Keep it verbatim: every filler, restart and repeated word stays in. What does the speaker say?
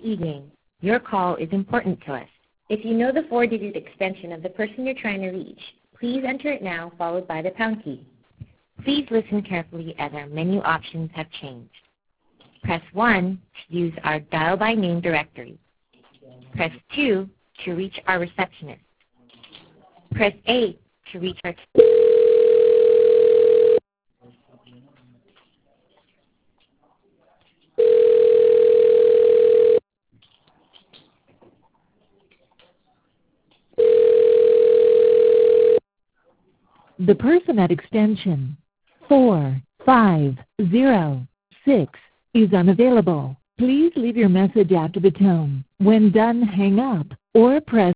evening. Your call is important to us. If you know the four-digit extension of the person you're trying to reach, please enter it now followed by the pound key. Please listen carefully as our menu options have changed. Press one to use our dial by name directory. Press two to reach our receptionist. Press eight to reach our... The person at extension four five zero six is unavailable. Please leave your message after the tone. When done, hang up or press